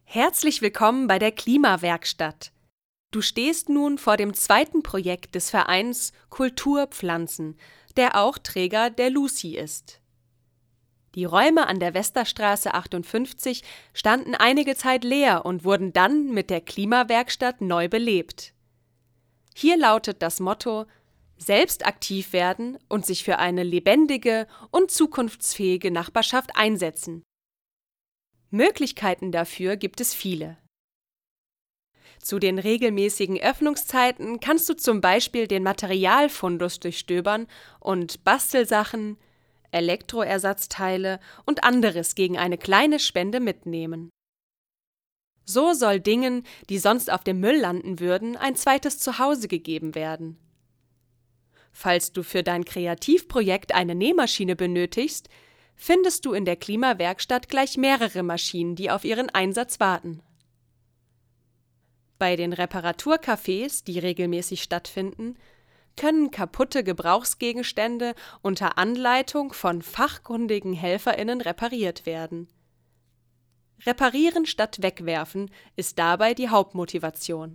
Herzlich willkommen bei der Klimawerkstatt. Du stehst nun vor dem zweiten Projekt des Vereins Kulturpflanzen, der auch Träger der Lucy ist. Die Räume an der Westerstraße 58 standen einige Zeit leer und wurden dann mit der Klimawerkstatt neu belebt. Hier lautet das Motto: Selbst aktiv werden und sich für eine lebendige und zukunftsfähige Nachbarschaft einsetzen. Möglichkeiten dafür gibt es viele. Zu den regelmäßigen Öffnungszeiten kannst du zum Beispiel den Materialfundus durchstöbern und Bastelsachen, Elektroersatzteile und anderes gegen eine kleine Spende mitnehmen. So soll Dingen, die sonst auf dem Müll landen würden, ein zweites Zuhause gegeben werden. Falls du für dein Kreativprojekt eine Nähmaschine benötigst, findest du in der Klimawerkstatt gleich mehrere Maschinen, die auf ihren Einsatz warten. Bei den Reparaturcafés, die regelmäßig stattfinden, können kaputte Gebrauchsgegenstände unter Anleitung von fachkundigen HelferInnen repariert werden. Reparieren statt wegwerfen ist dabei die Hauptmotivation.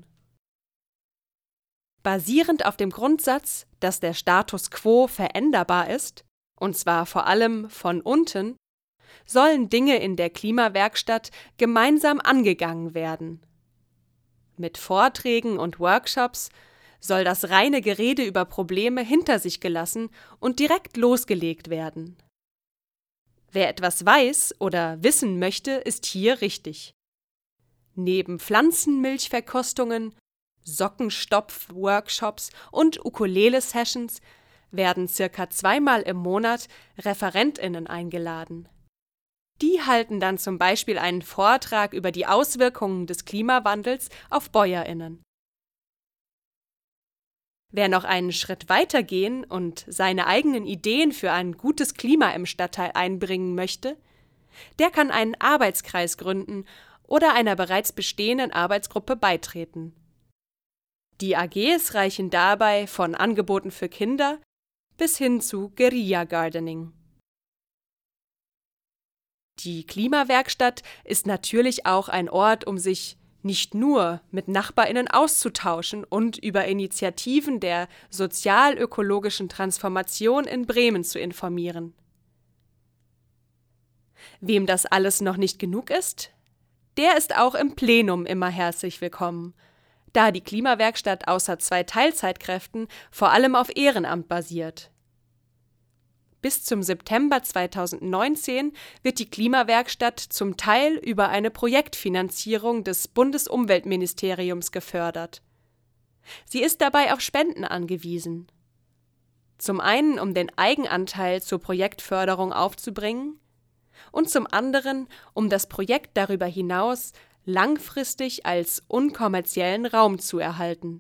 Basierend auf dem Grundsatz, dass der Status quo veränderbar ist, und zwar vor allem von unten, sollen Dinge in der Klimawerkstatt gemeinsam angegangen werden. Mit Vorträgen und Workshops soll das reine Gerede über Probleme hinter sich gelassen und direkt losgelegt werden. Wer etwas weiß oder wissen möchte, ist hier richtig. Neben Pflanzenmilchverkostungen, Sockenstopf-Workshops und Ukulele-Sessions werden circa 2-mal im Monat ReferentInnen eingeladen. Die halten dann zum Beispiel einen Vortrag über die Auswirkungen des Klimawandels auf BäuerInnen. Wer noch einen Schritt weiter gehen und seine eigenen Ideen für ein gutes Klima im Stadtteil einbringen möchte, der kann einen Arbeitskreis gründen oder einer bereits bestehenden Arbeitsgruppe beitreten. Die AGs reichen dabei von Angeboten für Kinder bis hin zu Guerilla-Gardening. Die Klimawerkstatt ist natürlich auch ein Ort, um sich nicht nur mit NachbarInnen auszutauschen und über Initiativen der sozial-ökologischen Transformation in Bremen zu informieren. Wem das alles noch nicht genug ist, der ist auch im Plenum immer herzlich willkommen, da die Klimawerkstatt außer 2 Teilzeitkräften vor allem auf Ehrenamt basiert. Bis zum September 2019 wird die Klimawerkstatt zum Teil über eine Projektfinanzierung des Bundesumweltministeriums gefördert. Sie ist dabei auf Spenden angewiesen. Zum einen, um den Eigenanteil zur Projektförderung aufzubringen und zum anderen, um das Projekt darüber hinaus langfristig als unkommerziellen Raum zu erhalten.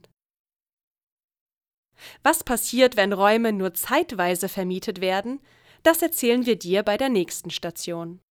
Was passiert, wenn Räume nur zeitweise vermietet werden, das erzählen wir dir bei der nächsten Station.